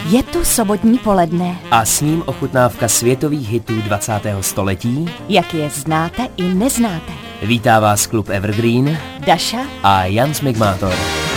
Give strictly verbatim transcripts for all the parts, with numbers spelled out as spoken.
Je tu sobotní poledne. A s ním ochutnávka světových hitů dvacátého století, jak je znáte i neznáte. Vítá vás klub Evergreen, Daša a Jan Smigmátor.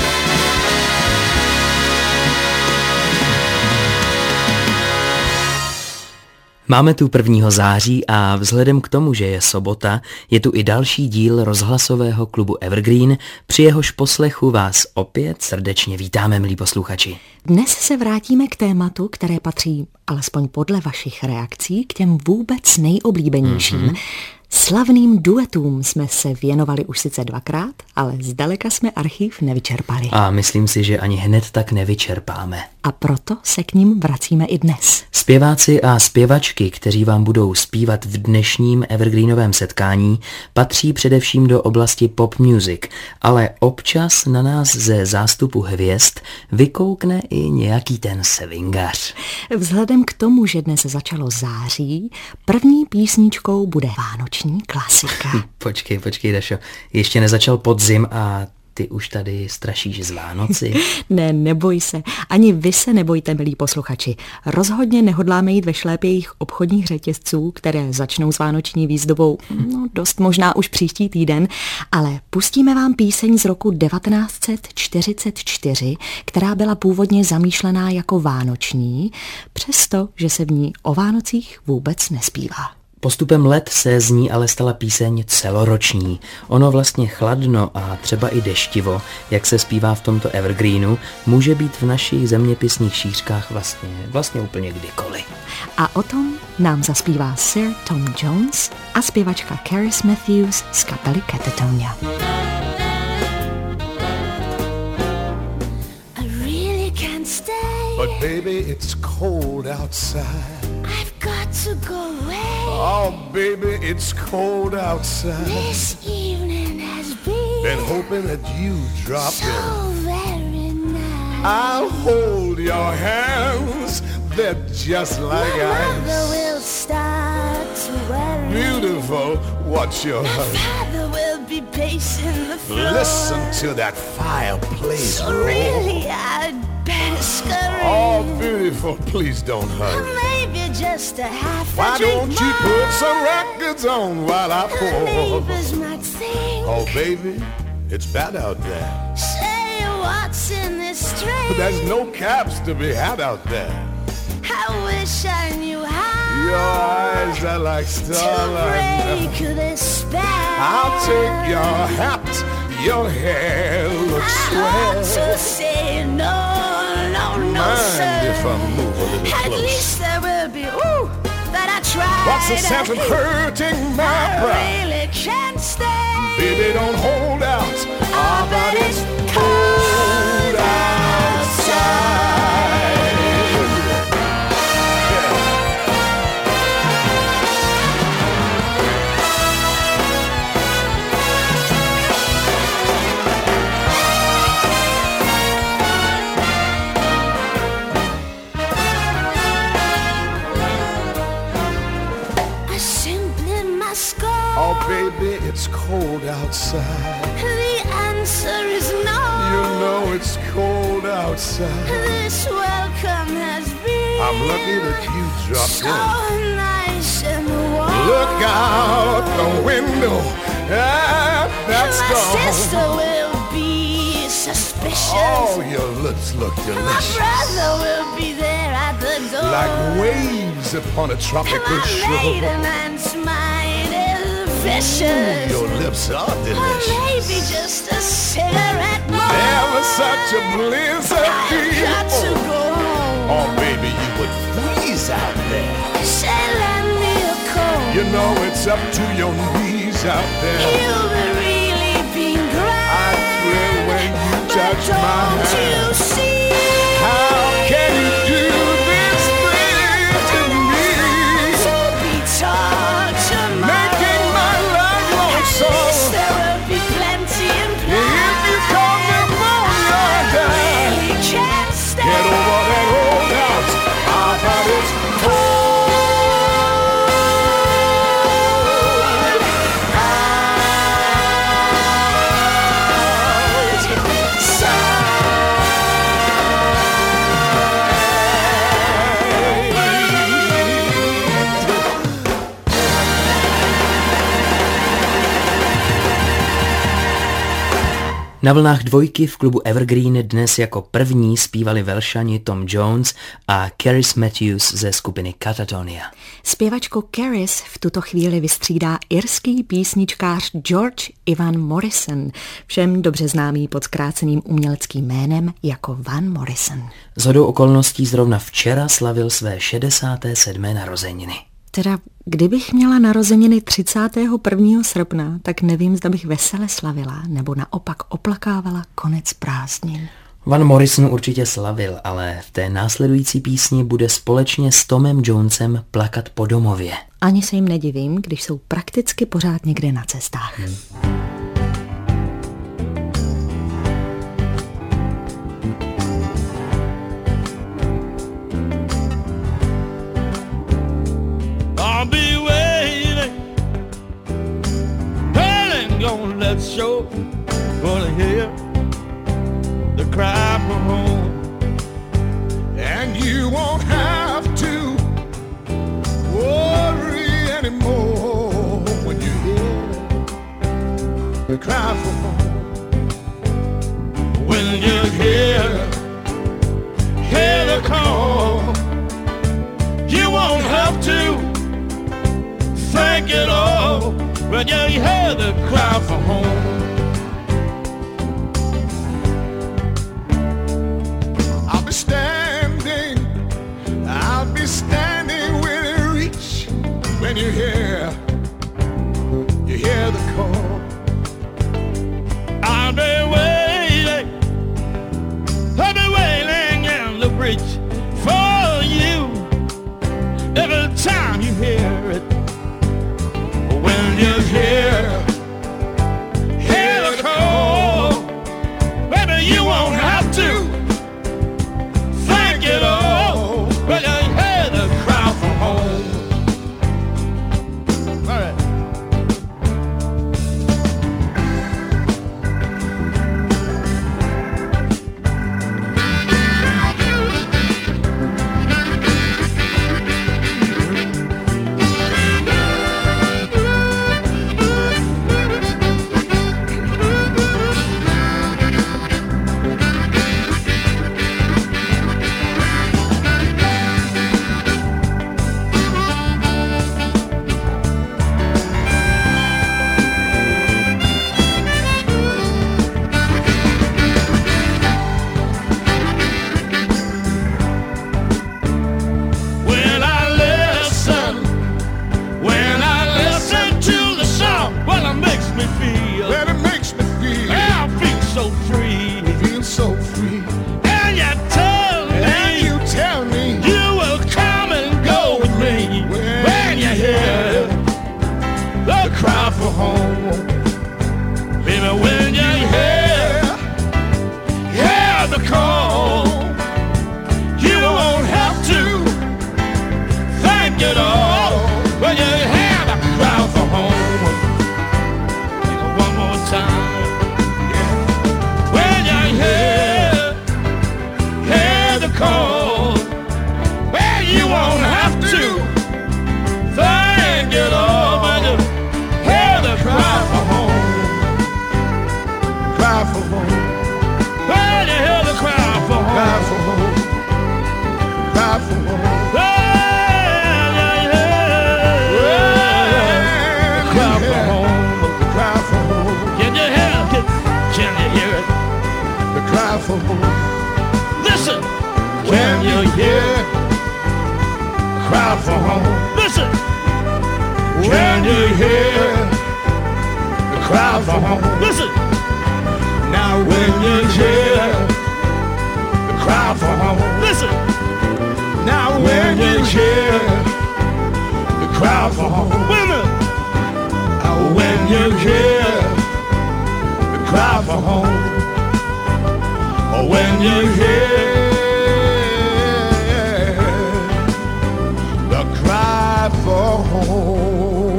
Máme tu prvního září a vzhledem k tomu, že je sobota, je tu i další díl rozhlasového klubu Evergreen, při jehož poslechu vás opět srdečně vítáme, milí posluchači. Dnes se vrátíme k tématu, které patří, alespoň podle vašich reakcí, k těm vůbec nejoblíbenějším. Mm-hmm. Slavným duetům jsme se věnovali už sice dvakrát, ale zdaleka jsme archiv nevyčerpali. A myslím si, že ani hned tak nevyčerpáme. A proto se k ním vracíme i dnes. Zpěváci a zpěvačky, kteří vám budou zpívat v dnešním Evergreenovém setkání, patří především do oblasti pop music, ale občas na nás ze zástupu hvězd vykoukne i nějaký ten swingař. Vzhledem k tomu, že dnes začalo září, první písničkou bude vánoční klasika. Počkej, počkej, Dašo, ještě nezačal podzim a ty už tady strašíš z Vánoci? Ne, neboj se. Ani vy se nebojte, milí posluchači. Rozhodně nehodláme jít ve šlépějích obchodních řetězců, které začnou s vánoční výzdobou, no dost možná už příští týden, ale pustíme vám píseň z roku devatenáct set čtyřicet čtyři, která byla původně zamýšlená jako vánoční, přesto, že se v ní o Vánocích vůbec nespívá. Postupem let se z ní ale stala píseň celoroční. Ono vlastně chladno a třeba i deštivo, jak se zpívá v tomto Evergreenu, může být v našich zeměpisných šířkách vlastně, vlastně úplně kdykoliv. A o tom nám zaspívá Sir Tom Jones a zpěvačka Cerys Matthews z kapely Catatonia. But baby, it's cold outside. I've got to go away. Oh, baby, it's cold outside. This evening has been, Been hoping that you drop so in. very nice. I'll hold your hands. They're just like My mother ice. will start to worry. Beautiful, what's your My hurry? father will be pacing the floor. Listen to that fireplace So roar. really, I'd better scurry. Oh, beautiful, please don't Or hurry. maybe just a half a Why drink don't you more. put some records on while I The pour? neighbors might think, Oh, baby, it's bad out there. say what's in this string. There's no caps to be had out there. I wish I knew how Your eyes are like to starlight. break this spell. I'll take your hat, your hair looks I ought swell. to say no, no, no, Mind sir. if I move a little At close? least there will be, ooh, that I tried. What's the sense of hurting my I pride? really can't stay. Baby, don't hold out. Oh, but it's cold outside. I simply must go. Oh, baby, it's cold outside. The answer is no. You know it's cold outside. This welcome has been I'm lucky that you dropped so in. nice and warm. Look out the window at that My storm. sister will be suspicious. Oh, your lips look My delicious. brother will be there at the door. Like waves upon a tropical My shore. maiden aunt's mind is vicious. Your lips are Or delicious. maybe just a cigarette more. Never such a bliss of I've got to people. go home. Oh, baby, you would freeze out there. Say, lend me a coat. You know it's up to your knees out there. You'll be really being great. I thrill when you But touch my don't you hand. see? How can you do this thing to me? To be taught tomorrow. Making my life long At so. least there will be plenty in play. If you call me on your I dime, really can't stay. get over that old house. Our body's cold. Na vlnách dvojky v klubu Evergreen dnes jako první zpívali Velšani Tom Jones a Caris Matthews ze skupiny Katatonia. Zpěvačku Caris v tuto chvíli vystřídá irský písničkář George Ivan Morrison, všem dobře známý pod zkráceným uměleckým jménem jako Van Morrison. Shodou okolností zrovna včera slavil své šedesáté sedmé narozeniny. Teda, kdybych měla narozeniny třicátého prvního srpna, tak nevím, zda bych vesele slavila, nebo naopak oplakávala konec prázdnin. Van Morrison určitě slavil, ale v té následující písni bude společně s Tomem Jonesem plakat po domově. Ani se jim nedivím, když jsou prakticky pořád někde na cestách. Hmm. I'll be waiting, darling, gonna let show, gonna hear the cry for home, and you won't have to worry anymore when you hear the cry for home. When you hear, hear the call, you won't have to thank it all when you hear the cry for home. I'll be standing, I'll be standing within reach when you hear, you hear the call. I'll be waiting, I'll be waiting in the bridge for you every time you hear it. When you hear, hear the call, baby, you won't have to thank it all when you hear the cry for home. All right. Listen, when you hear cry for home. Listen, when you hear the cry for home. Listen, now when you hear the cry for home. Listen, now when you hear the cry for home. Women, now when you hear the cry for home. Or when you hear the cry for home.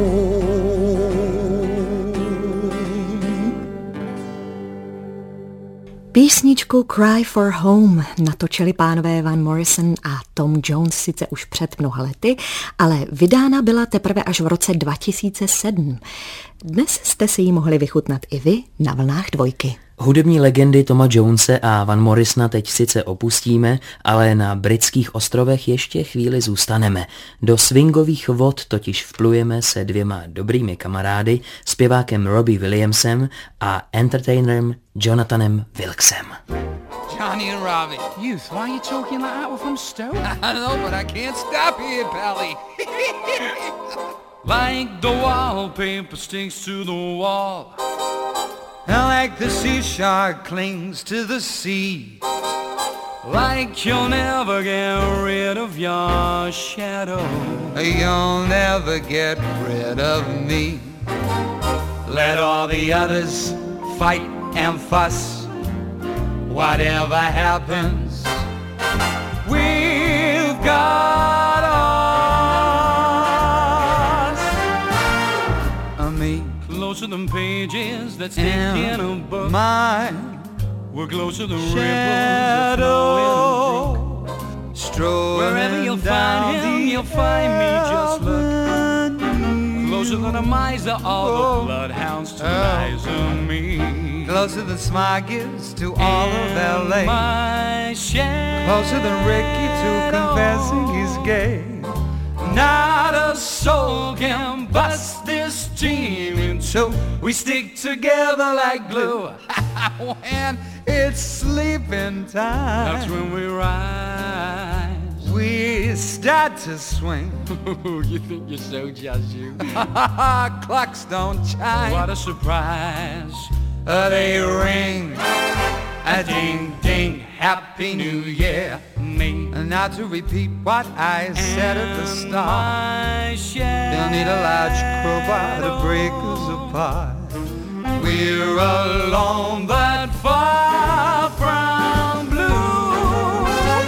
Písničku Cry for Home natočili pánové Van Morrison a Tom Jones sice už před mnoha lety, ale vydána byla teprve až v roce dva tisíce sedm. Dnes jste si ji mohli vychutnat i vy na vlnách dvojky. Hudební legendy Toma Jonese a Van Morrisona teď sice opustíme, ale na britských ostrovech ještě chvíli zůstaneme. Do swingových vod totiž vplujeme se dvěma dobrými kamarády, zpěvákem Robbie Williamsem a entertainerem Jonathanem Wilkesem. Johnny and Robbie. Youth, why are you talking like that? We're from Stoke. I know, but I can't stop here, Pally. Like the wallpaper sticks to the wall, And like the sea shark clings to the sea, like you'll never get rid of your shadow, you'll never get rid of me. Let all the others fight and fuss. Whatever happens, we've got us. And me, closer than pages that stick in a book. mine, We're closer than shadow, ripples of strolling wherever you'll down find him, the you'll find me. Just look avenue. closer than a miser, all the bloodhounds to miser me. Closer than Smart gives to all of L A. My shadow, Closer than Ricky to confessing he's gay. not a soul can bust this team in two. So we stick together like glue. When it's sleeping time, That's when we rise. we start to swing. You think you're so just you? Clocks don't chime. What a surprise. Uh, they ring. A ding ding, Happy New Year. Me And now to repeat what I said at the start, my shadow. they'll need a large crowbar to break us apart. We're alone but far from blue.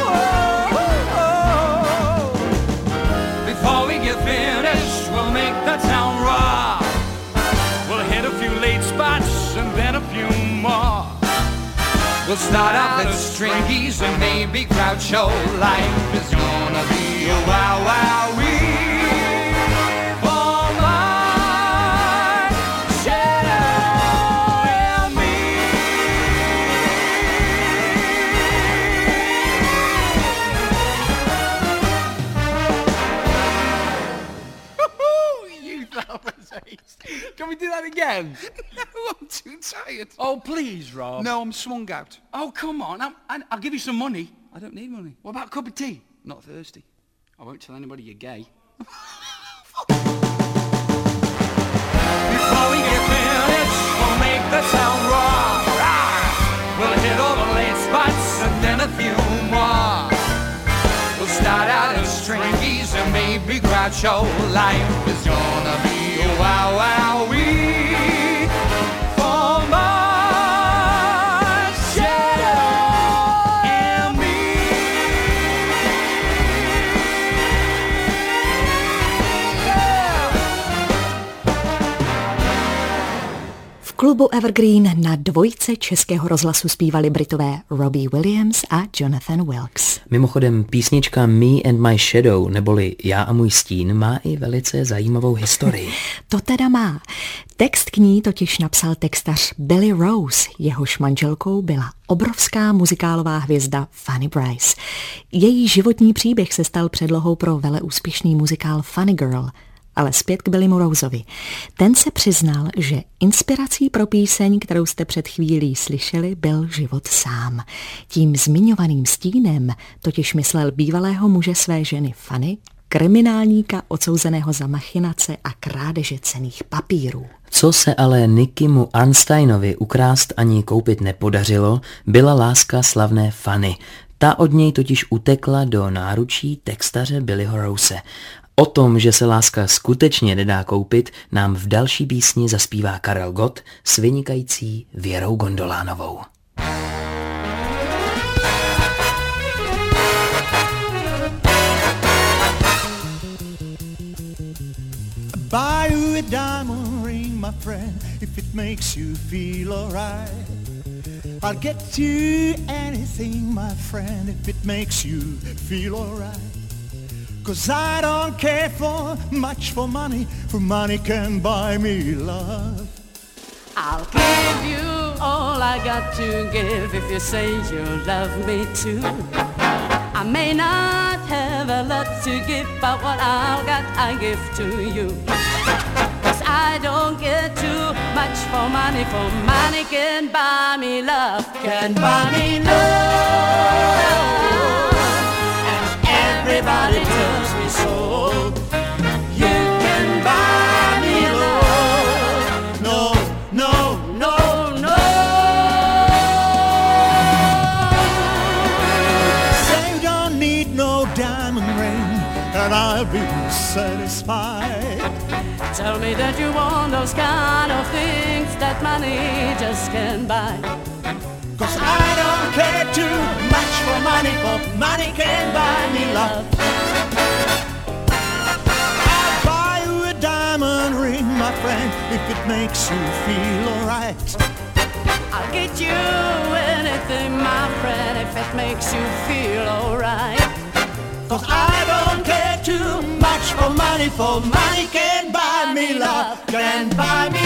Before we get finished, we'll make the town rock. We'll hit a few late spots and then a few more. We'll start off at Stringies and maybe Groucho. Life is gonna be a wow wow wee for my shadow and me. You that was ace. Can we do that again? No, I'm too tired. Oh, please, Rob. No, I'm swung out. Oh, come on. I'm, I, I'll give you some money. I don't need money. What about a cup of tea? Not thirsty. I won't tell anybody you're gay. Before we get finished, we'll make the town rock. We'll hit all the late spots and then a few more. We'll start out as Stringies and maybe Groucho. Life is gonna be a wow wow wee for my shadow and me. V klubu Evergreen na dvojce Českého rozhlasu zpívali Britové Robbie Williams a Jonathan Wilkes. Mimochodem písnička Me and My Shadow, neboli Já a můj stín, má i velice zajímavou historii. To teda má. Text k ní totiž napsal textař Billy Rose, jehož manželkou byla obrovská muzikálová hvězda Fanny Brice. Její životní příběh se stal předlohou pro veleúspěšný muzikál Funny Girl. Ale zpět k Billymu Roseovi. Ten se přiznal, že inspirací pro píseň, kterou jste před chvílí slyšeli, byl život sám. Tím zmiňovaným stínem totiž myslel bývalého muže své ženy Fanny, kriminálníka odsouzeného za machinace a krádeže cenných papírů. Co se ale Nickymu Arnsteinovi ukrást ani koupit nepodařilo, byla láska slavné Fanny. Ta od něj totiž utekla do náručí textaře Billyho Rose. O tom, že se láska skutečně nedá koupit, nám v další písni zaspívá Karel Gott s vynikající Věrou Gondolánovou. Buy you a diamond ring, my friend, if it makes you feel alright. I'll get you anything, my friend, if it makes you feel alright. 'Cause I don't care for much for money, for money can buy me love. I'll give you all I got to give if you say you love me too. I may not have a lot to give, but what I've got I give to you. 'Cause I don't get too much for money, for money can buy me love, can buy me love. And everybody tells me so. You can buy me love. No, no, No, no. say you don't need no diamond ring, and I'll be satisfied. Tell me that you want those kind of things that money just can't buy. 'Cause I don't care too much for money, for money can buy me love. I'll buy you a diamond ring, my friend, if it makes you feel alright. I'll get you anything, my friend, if it makes you feel alright. 'Cause I don't care too much for money, for money can buy me love, can buy me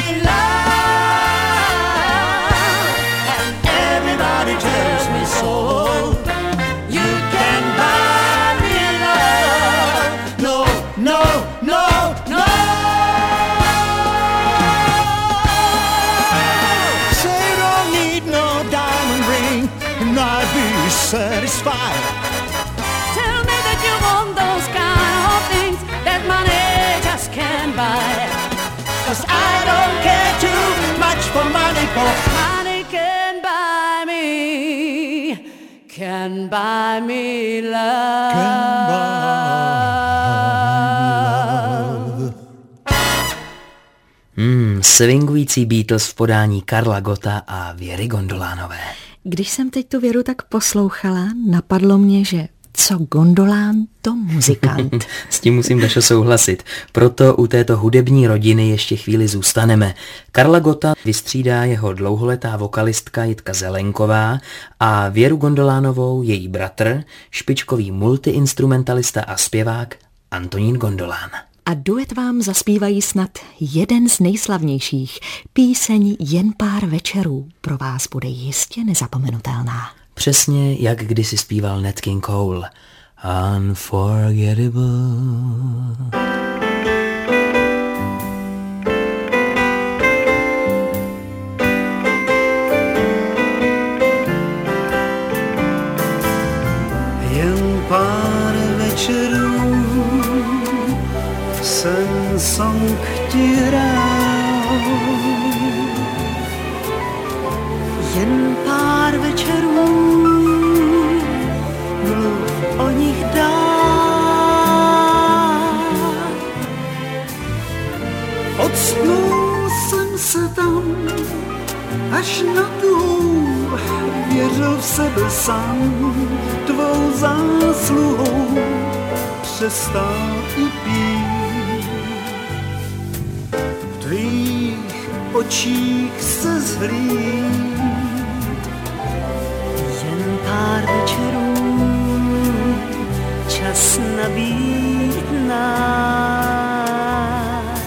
love. And everybody tells me so. You can buy me love. No, no, no, no. Say you don't need no diamond ring, and I'd be satisfied. Tell me that you want those kind of things that money just can't buy. 'Cause I don't care too much for money, for Money can buy me, can buy me love. Hmm, swingující Beatles v podání Karla Gotta a Věry Gondolánové. Když jsem teď tu Věru tak poslouchala, napadlo mě, že co gondolán, to muzikant. S tím musím, Dašo, souhlasit. Proto u této hudební rodiny ještě chvíli zůstaneme. Karla Gotta vystřídá jeho dlouholetá vokalistka Jitka Zelenková a Věru Gondolánovou její bratr, špičkový multiinstrumentalista a zpěvák Antonín Gondolán. A duet vám zaspívají snad jeden z nejslavnějších. Píseň Jen pár večerů pro vás bude jistě nezapomenutelná. Přesně jak kdysi zpíval Nat King Cole. Unforgettable. Jen pár večerů jsem song ti hrál. Jen pár večerů mluv o nich dál. Octnul jsem se tam, až na tu věřil v sebe sám, tvou zásluhou přestál i pít. V tvých očích se zhlíd. Jen pár večerů čas nabít nám.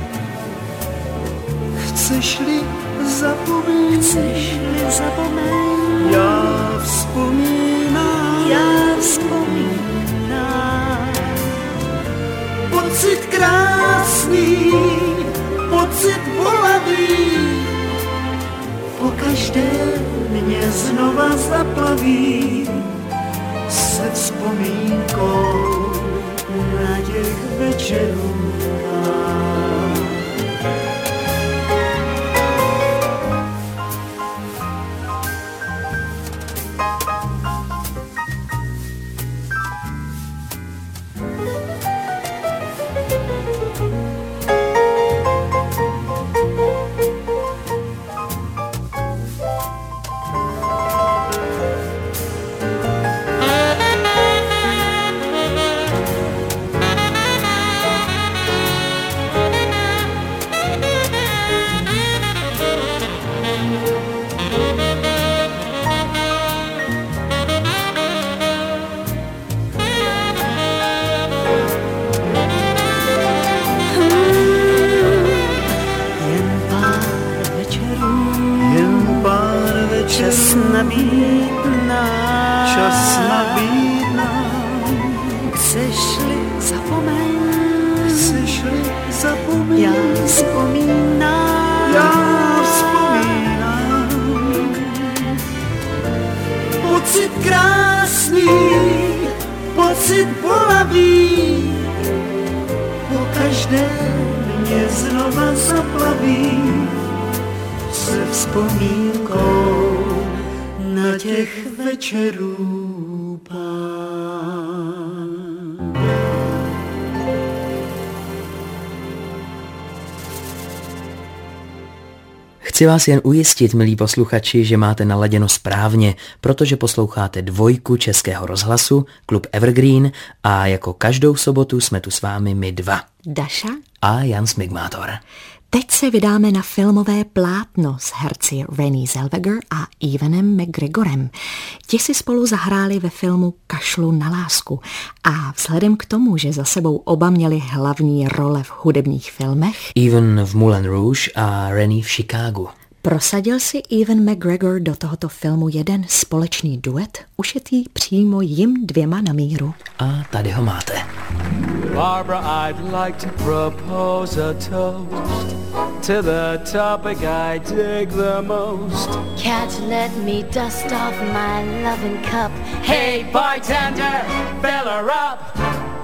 Chceš-li zapomeň, Chceš-li zapomeň, já vzpomínám, já vzpomínám. pocit krásný, pocit bolavý, Pokaždé mě znova zaplaví se vzpomínkou na těch večerů. já vzpomínám, já vzpomínám. Pocit krásný, pocit bolavý, po každé mě znova zaplaví se vzpomínkou na těch večerů pár. Chci vás jen ujistit, milí posluchači, že máte naladěno správně, protože posloucháte dvojku Českého rozhlasu, Klub Evergreen, a jako každou sobotu jsme tu s vámi my dva. Daša a Jan Smigmátor. Teď se vydáme na filmové plátno s herci Renée Zellweger a Evanem McGregorem. Ti si spolu zahráli ve filmu Kašlu na lásku a vzhledem k tomu, že za sebou oba měli hlavní role v hudebních filmech, Evan v Moulin Rouge a Renée v Chicagu, prosadil si Evan McGregor do tohoto filmu jeden společný duet, ušitý přímo jim dvěma na míru. A tady ho máte. Barbara, I'd like to propose a toast to the topic I dig the most. Can't you let me dust off my loving cup? Hey, bartender, fill her up.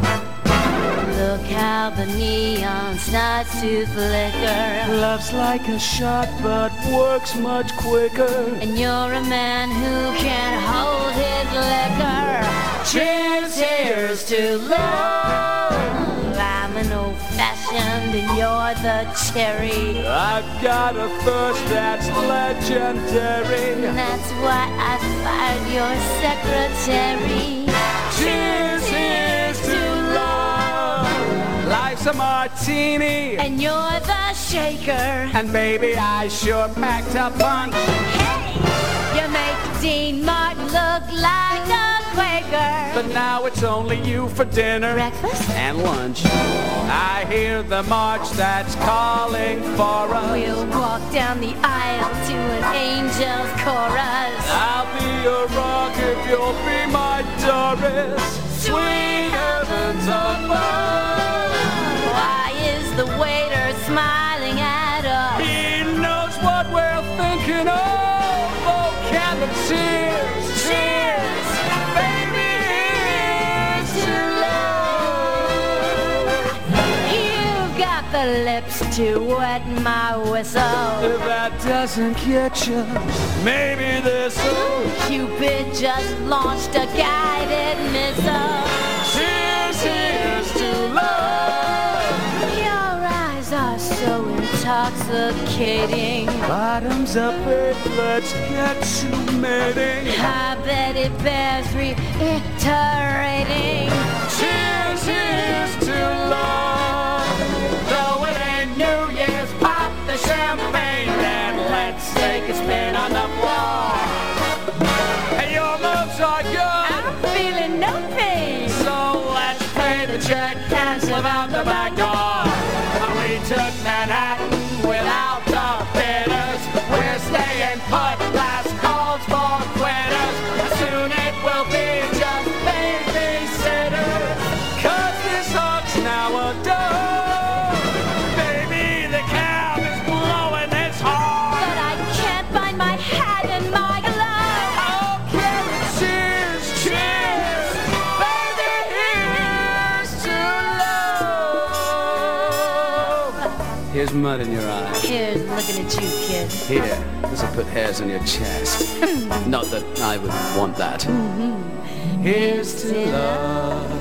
Look how the neon starts to flicker. Love's like a shot but works much quicker. And you're a man who can't hold his liquor. Cheers, here's to love. I'm an old-fashioned and you're the cherry. I've got a thirst that's legendary. And that's why I fired your secretary. Cheers, here's to love. Life's a martini. And you're the shaker. And baby, I sure packed a punch. Hey, you make Dean Martin look like a Quaker. But now it's only you for dinner, breakfast, and lunch. I hear the march that's calling for us. We'll walk down the aisle to an angel's chorus. I'll be your rock if you'll be my Doris. Sweet heavens above. Why is the waiter smiling at us? He knows what we're thinking of. Oh, can the cheers, cheers, baby, here's to love. You've got the lips to wet my whistle. If that doesn't get you, maybe this'll. Cupid just launched a guided missile. Cheers, here's to love. Your eyes are so intoxicating. Bottoms up, babe, let's get to mating. I bet it bears reiterating. Cheers, here's to love. Though it ain't New Year's, pop the champagne and let's take a spin on the floor. Hey, your moves are good. I'm feeling no pain. So let's pay the check and slip out the back door. We took Manhattan without the bidders. We're staying put, last calls for quitters. Soon it will be just babysitters. Cause this heart's now a dove. Baby, the cab is blowing its horn. But I can't find my hat and my glove. Oh, Karen, cheers, cheers. Baby, here's to love. Here's mud in your eye. Here's looking at you, kid. Here, this will put hairs on your chest. Not that I would want that. Here's to love.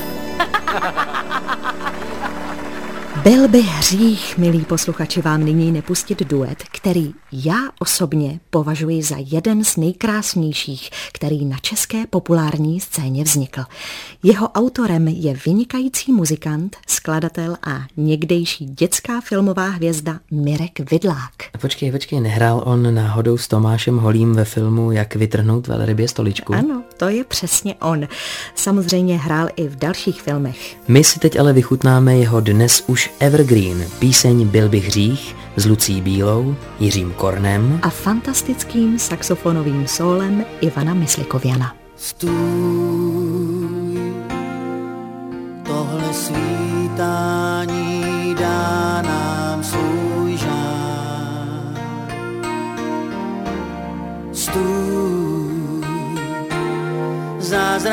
Byl by hřích, milí posluchači, vám nyní nepustit duet, který já osobně považuji za jeden z nejkrásnějších, který na české populární scéně vznikl. Jeho autorem je vynikající muzikant, skladatel a někdejší dětská filmová hvězda Mirek Vidlák. Počkej, počkej, nehrál on náhodou s Tomášem Holým ve filmu Jak vytrhnout velrybě stoličku? Ano, to je přesně on. Samozřejmě hrál i v dalších filmech. My si teď ale vychutnáme jeho dnes už evergreen, píseň Byl bych hřích s Lucí Bílou, Jiřím Kornem a fantastickým saxofonovým sólem Ivana Myslikoviana. Stůj, tohle svítání dá nám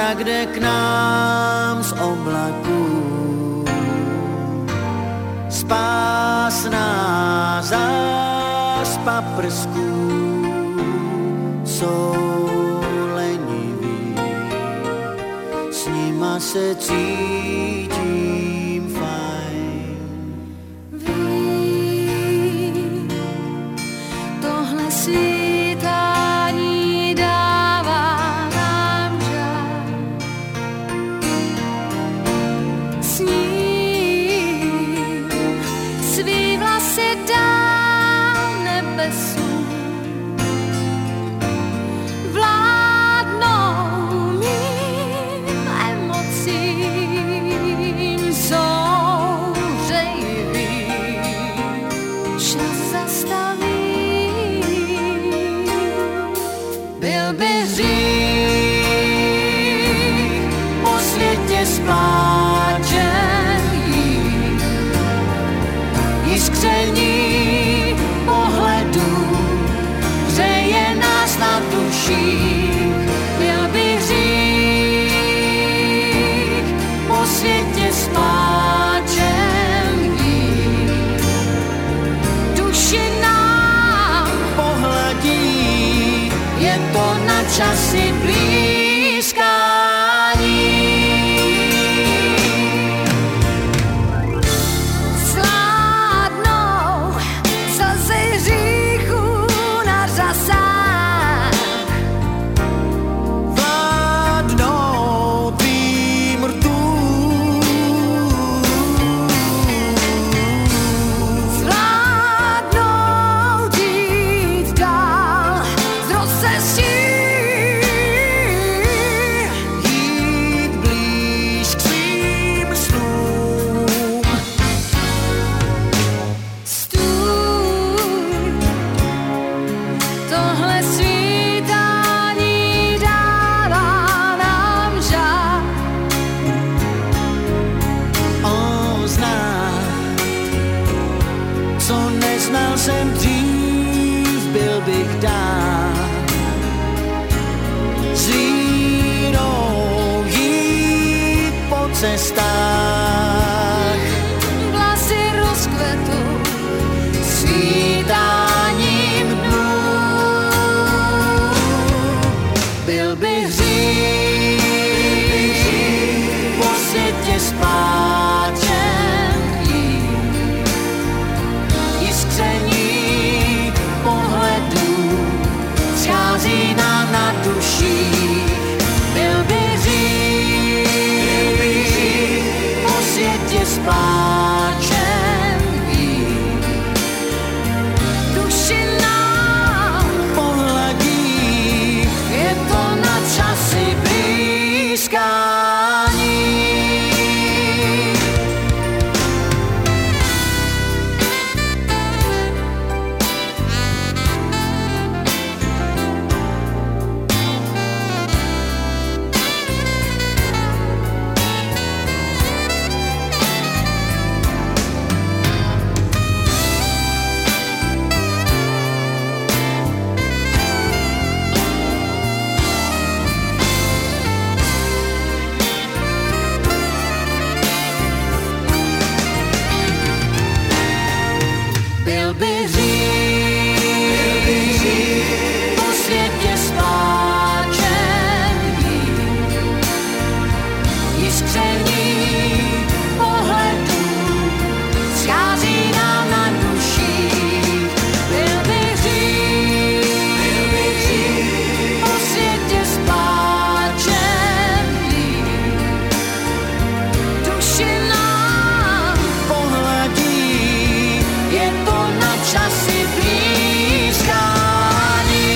tak jde k nám z oblaků. Spásná zás paprsků jsou leniví, s nima se cítím fajn. Vím, tohle svítání dává nám žár. S ním svý vlasy dám nebesům, vládnou mým emocím, souřejví, čas zastaví. Byl by hřích po světě spláčen jít, jiskření pohledu hřeje nás na duších. Byl by hřích po světě spláčen jít, duši nám pohladí, je to na časy blízkání. Sládnou slzy hříchů na řasách, vládnou tvým rtům, zvládnou jít dál z rozcestí, jít blíž k svým snům. Stůj, tohle svítání dává nám žár. On zná, co neznal jsem dřív, byl bych dál. S vínou jít po cestách, vlasy rozkvetou svítáním dnů. Byl bych hřích po světě spáčen jít, jiskření pohledu schází nám na duších. Byl bych hřích po světě spáčen jít, duši nám pohladí, je to na časy blízkání. Byl by hřích po světě spáčen jít, jiskření pohledu schází nám na duších. Byl by hřích po světě spáčen jít, duši nám pohladí, je to na časy blízkání.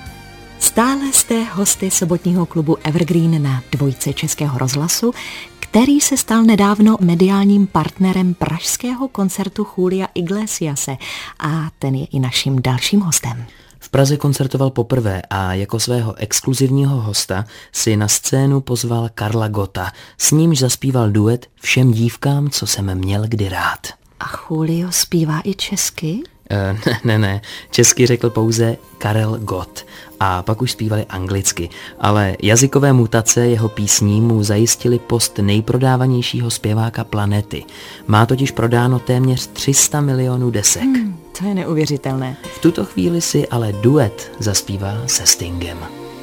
Stále jste hosty sobotního klubu Evergreen na dvojce Českého rozhlasu, který se stal nedávno mediálním partnerem pražského koncertu Julia Iglesiase a ten je i naším dalším hostem. V Praze koncertoval poprvé a jako svého exkluzivního hosta si na scénu pozval Karla Gotta, s nímž zaspíval duet Všem dívkám, co jsem měl kdy rád. A Julio zpívá i česky? E, ne, ne, ne, česky řekl pouze Karel Gott a pak už zpívali anglicky, ale jazykové mutace jeho písní mu zajistili post nejprodávanějšího zpěváka planety. Má totiž prodáno téměř tři sta milionů desek. Hmm, to je neuvěřitelné. V tuto chvíli si ale duet zaspívá se Stingem.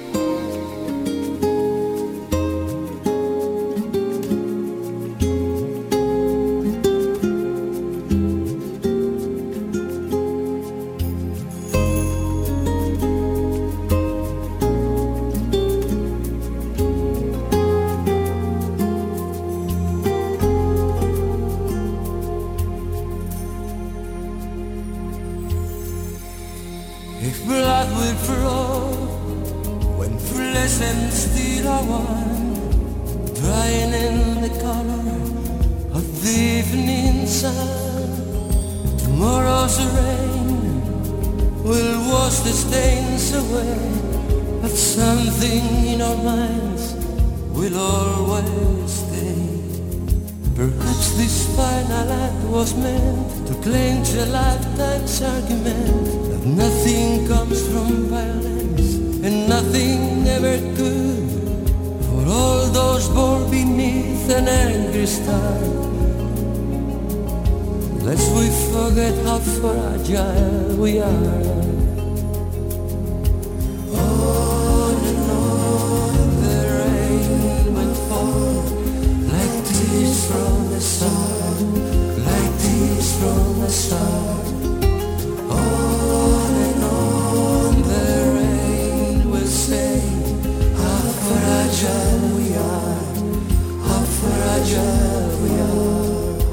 If blood will flow when flesh and steel are one, drying in the color of the evening sun, tomorrow's rain will wash the stains away, but something in our minds will always stay. Perhaps this final act was meant to clinch a lifetime's argument. Nothing comes from violence, and nothing ever could. For all those born beneath an angry star, lest we forget how fragile we are. On and on the rain will fall, like tears from the sun, like tears from the sun. We are, how fragile we are.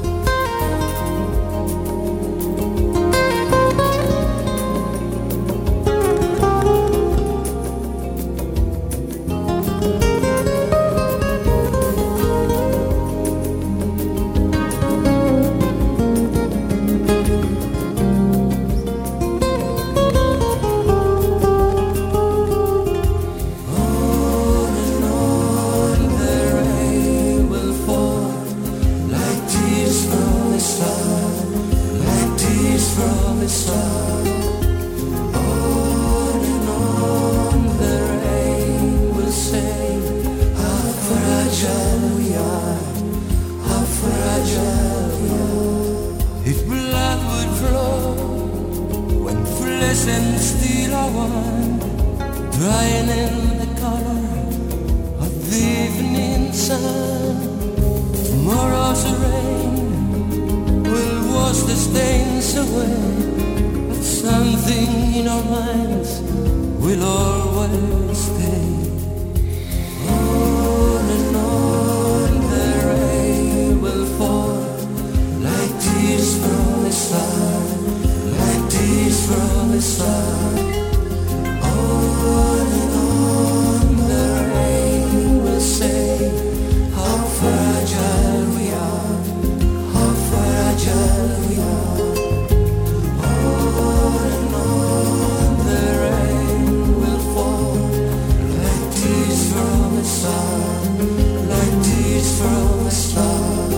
And still I want, drying in the color of the evening sun. Tomorrow's rain will wash the stains away, but something in our minds will always stay. On and on the rain will fall, like tears from the sun, like tears from the sun. On and on the rain will say how fragile we are, how fragile we are. On and on the rain will fall, like tears from the sun, like tears from the sun.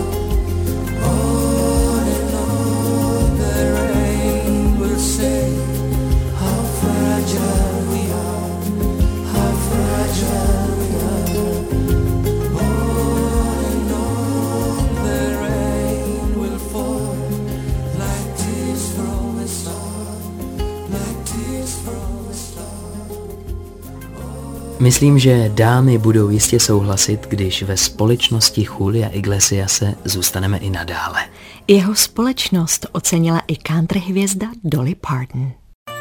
On and on the rain will say how fragile we are, how fragile we are. On and on the rain will fall, like tears from the sun, like tears from the sun. Myslím, že dámy budou jistě souhlasit, když ve společnosti Julia Iglesiase zůstaneme i nadále. Jeho společnost ocenila i country hvězda Dolly Parton.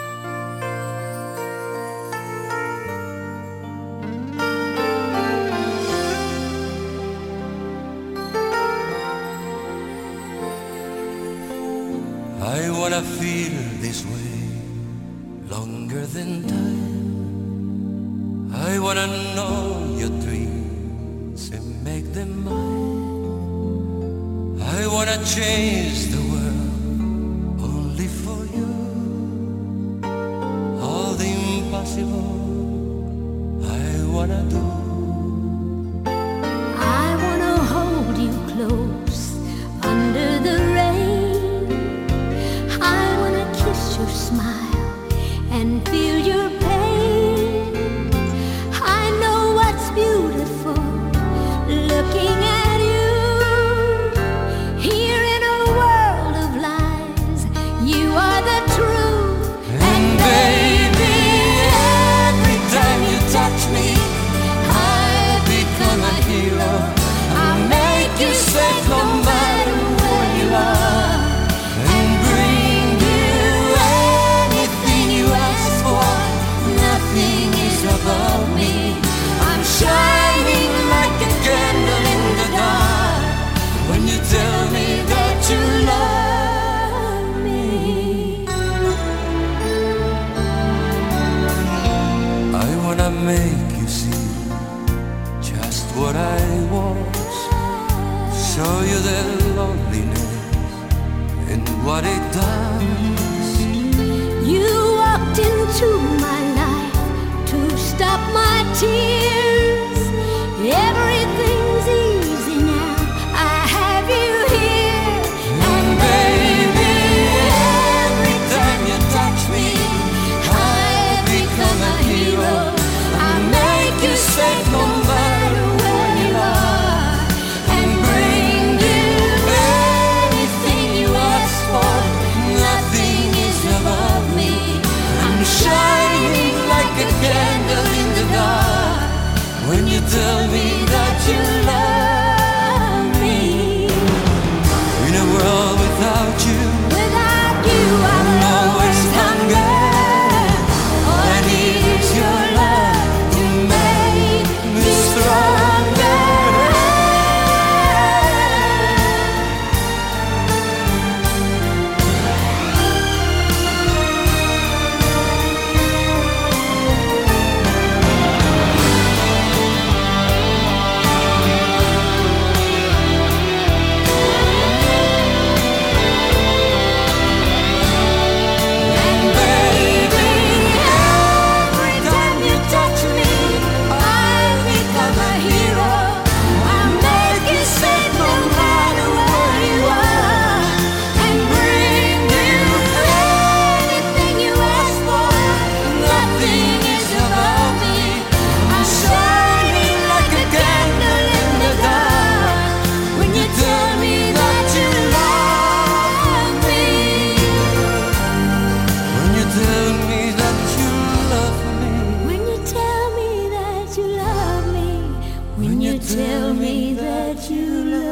I wanna feel this way longer than time. I wanna know your dreams and make them mine. wanna change the world only for you. All the impossible I wanna do. I wanna hold you close under the rain. I wanna kiss your smile and feel your pain. I know what's beautiful looking at you. Here in a world of lies, you are the truth. And baby, every time you touch me, I become a hero. I make you safe no matter where you are, and bring you anything you ask for. Nothing is above me. I'm shining like a candle in the dark when you tell me that you love me. I wanna make you see just what I was, show you the loneliness and what it does. You walked into my life to stop my tears. Everything's easy now, I have you here. And baby, every time you touch me, I become a hero. I make you safe no matter where you are, and bring you anything you ask for. Nothing is above me. I'm shining like a candle in the dark when you tell me that you love me. In a world without you, Without you, I I'm will always always hunger. All I need is your love to make me stronger. And baby, every time you touch me, I become a hero. I make you safe no matter where you are, and bring you anything you ask for. Nothing is above me. I'm shining like a candle in the dark when you tell me that you love me. When you tell me that you love me. When you tell me that you love me. When you tell me that you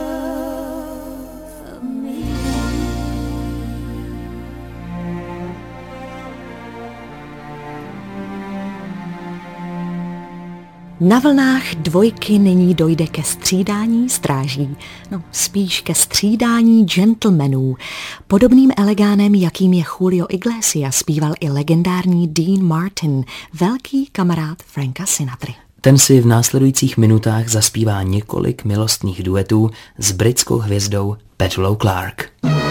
love me. Na vlnách dvojky nyní dojde ke střídání stráží, no spíš ke střídání gentlemanů. Podobným elegánem, jakým je Julio Iglesias, zpíval i legendární Dean Martin, velký kamarád Franka Sinatry. Ten si v následujících minutách zaspívá několik milostných duetů s britskou hvězdou Petulou Clark.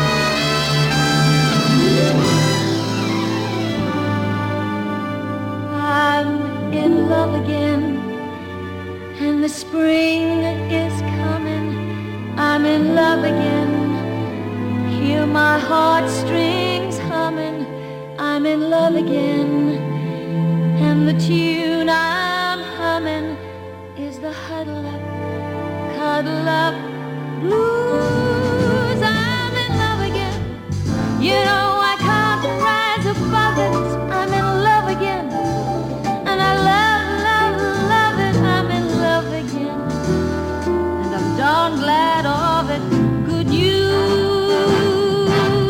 I'm in love again, and the spring is coming. I'm in love again. Hear my heartstrings humming. I'm in love again, and the tune I'm humming is the huddle up, cuddle up blues. I'm in love again. You know I can't rise above it. I'm in love again, and I love, love, love it. I'm in love again, and I'm darn glad of it. Good news.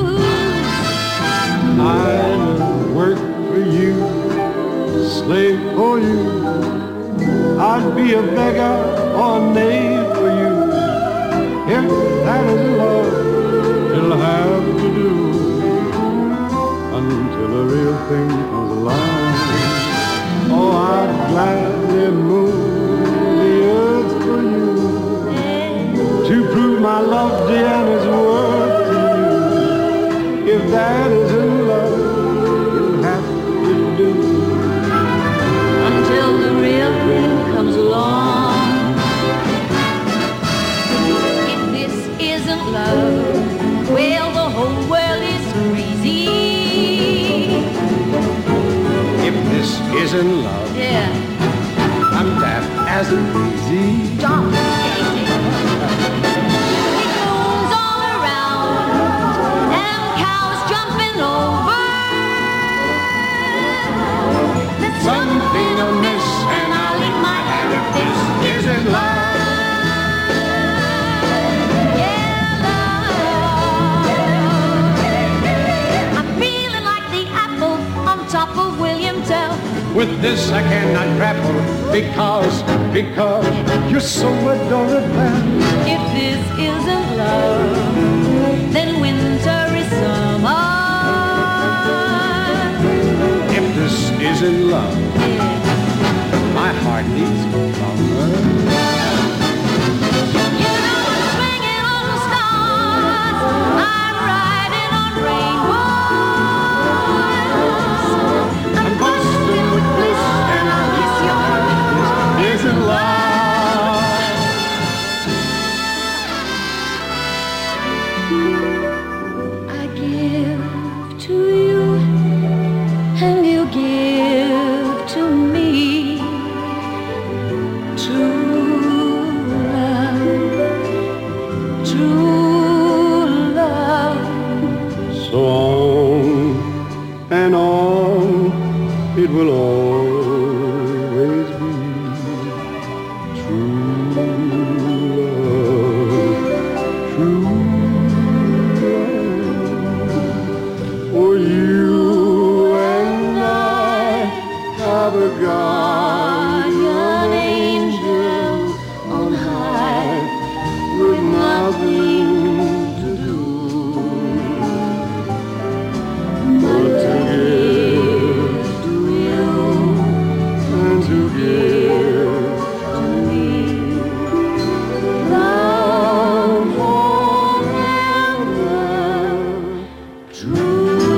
I'd work for you, slave for you. I'd be a beggar or knave for you. If that is love, it'll have to do until the real thing comes along. Oh, I'd gladly move the earth for you to prove my love, Deanna's worth. Stop skating. Big moons all around and cows jumping over. There's Something amiss, and I'll eat my hand if this isn't love. Yeah, love. I'm feeling like the apple on top of William Tell. With this I cannot grapple, because, because you're so adorable. If this isn't love, then winter is summer. If this isn't love, my heart needs a plumber. You know I'm swinging on stars, I'm riding on rainbows. I'm bursting with bliss, and I'll kiss your lips. Isn't love? I give to you, and you give to me. True love, true love. So on and on it will always be. True love, true love. For you and I have a guardian angel on high with nothing to do but to give to you and to give to me. Love forever, true.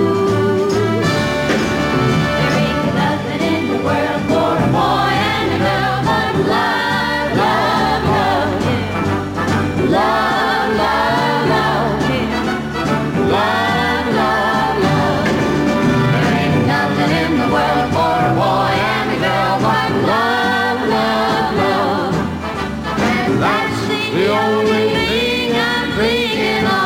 There ain't nothing in the world for a boy and a girl but love, love, love, yeah. Love, love, love, yeah. Love, love, love. There ain't nothing in the world for a boy and a girl but love, love, love. And that's the only thing I'm thinking of.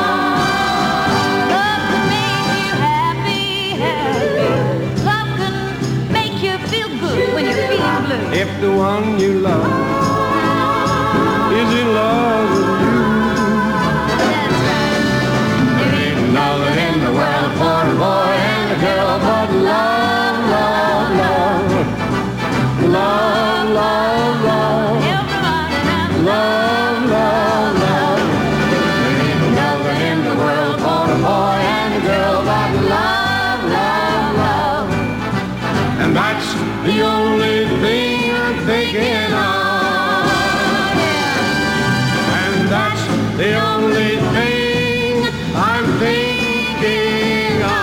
Love can make you happy, happy. Love can make you feel good when you're feeling blue. If the one you love is in love with you, That's right. There ain't nothing in the world for a boy and a girl but love, love, love. Love, love, love. everybody has Love, love, love. There ain't nothing in the world for a boy and a girl but love, love, love. And that's the only thing I'm thinking of. And that's the only thing I'm thinking of.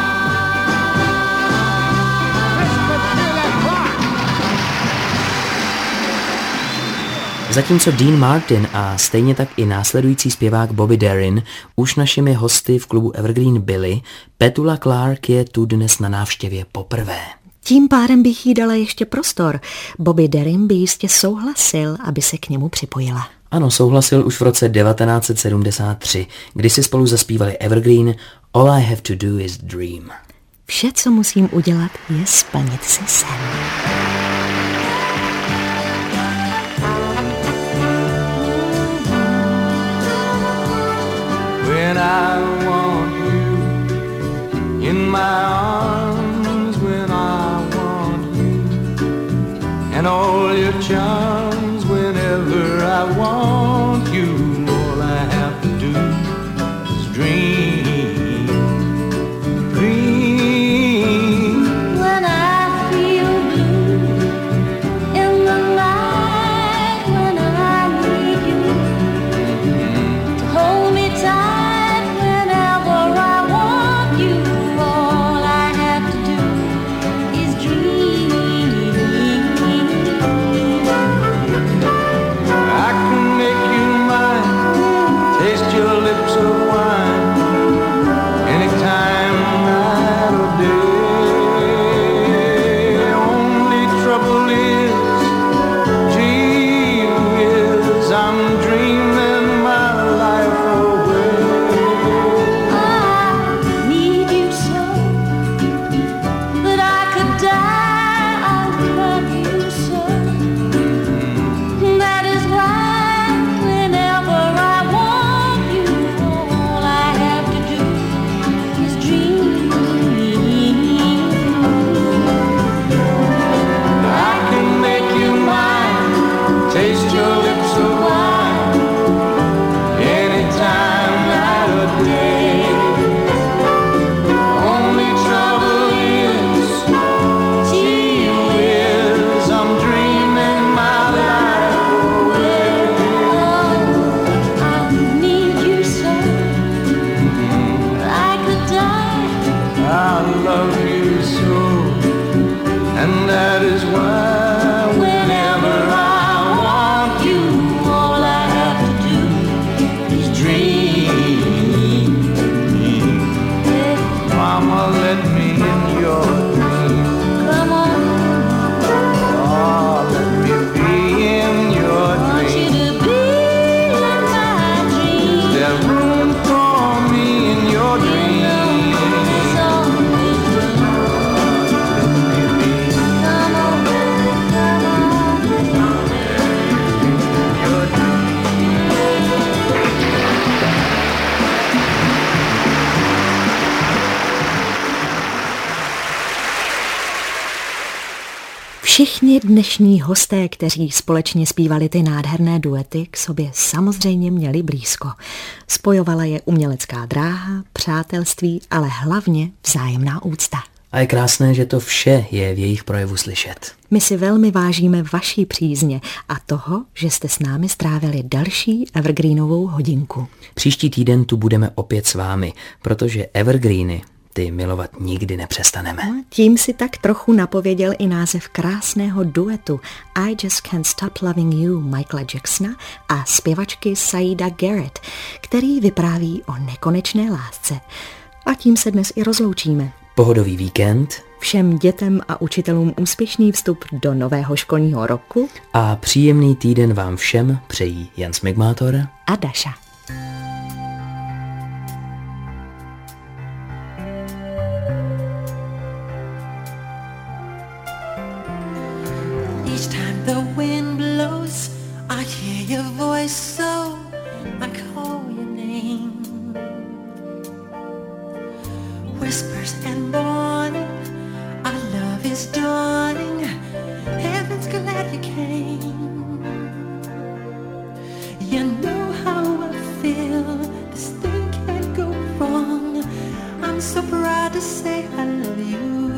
Zatímco Dean Martin a stejně tak i následující zpěvák Bobby Darin už našimi hosty v klubu Evergreen byli, Petula Clark je tu dnes na návštěvě poprvé. Tím pádem bych jí dala ještě prostor. Bobby Darin by jistě souhlasil, aby se k němu připojila. Ano, souhlasil už v roce devatenáct set sedmdesát tři, kdy si spolu zaspívali Evergreen All I Have to Do Is Dream. Vše, co musím udělat, je splnit si sen. When I want you in my arms, when I want you and all your charms, whenever I want you, all I have to do is dream, dream. When I feel blue Všichni dnešní hosté, kteří společně zpívali ty nádherné duety, k sobě samozřejmě měli blízko. Spojovala je umělecká dráha, přátelství, ale hlavně vzájemná úcta. A je krásné, že to vše je v jejich projevu slyšet. My si velmi vážíme vaší přízně a toho, že jste s námi strávili další evergreenovou hodinku. Příští týden tu budeme opět s vámi, protože evergreeny ty milovat nikdy nepřestaneme. No, tím si tak trochu napověděl i název krásného duetu I Just Can't Stop Loving You Michaela Jacksona a zpěvačky Saida Garrett, který vypráví o nekonečné lásce. A tím se dnes i rozloučíme. Pohodový víkend. Všem dětem a učitelům úspěšný vstup do nového školního roku. A příjemný týden vám všem přejí Jan Smigmátor a Daša. Each time the wind blows, I hear your voice, so I call your name. Whispers and warning, our love is dawning. Heaven's glad you came. You know how I feel, this thing can't go wrong. I'm so proud to say I love you.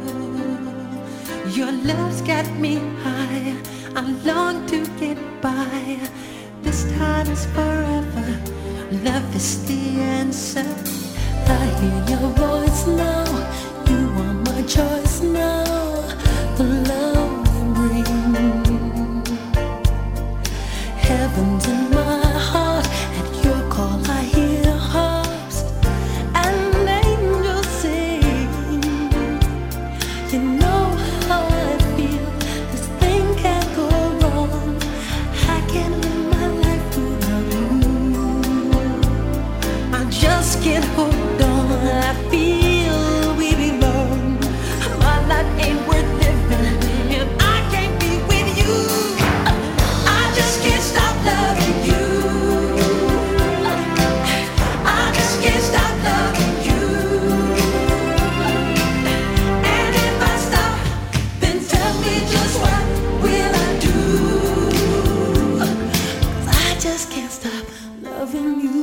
Your love's got me high, I long to get by. This time is forever, love is the answer. I hear your voice now, you are my choice now. The love you bring, heaven's in my heart. At your call I hear harps and angels sing. You know how I feel, this thing can't go wrong. I can't live my life without you. I just can't hold on, I feel we belong. My life ain't worth living if I can't be with you. I just can't stop loving you. I just can't stop loving you. And if I stop, then tell me just what will I do? 'Cause I just can't stop loving you.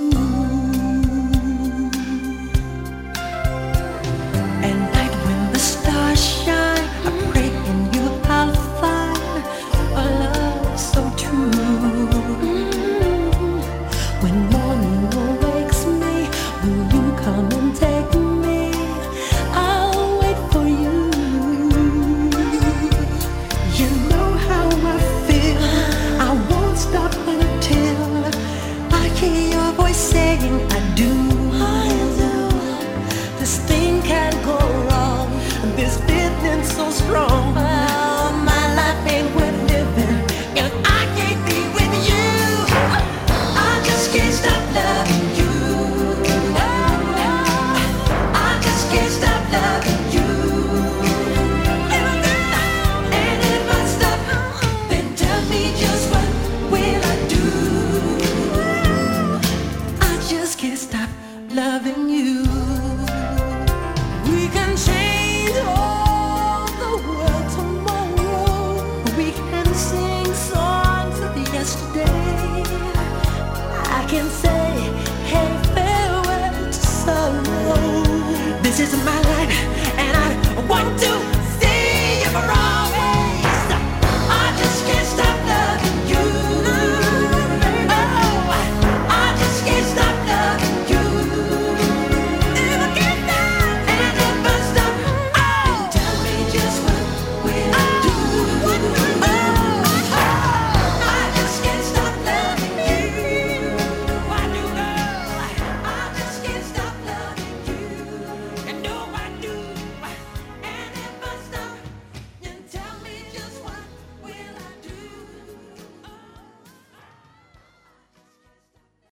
This is my life.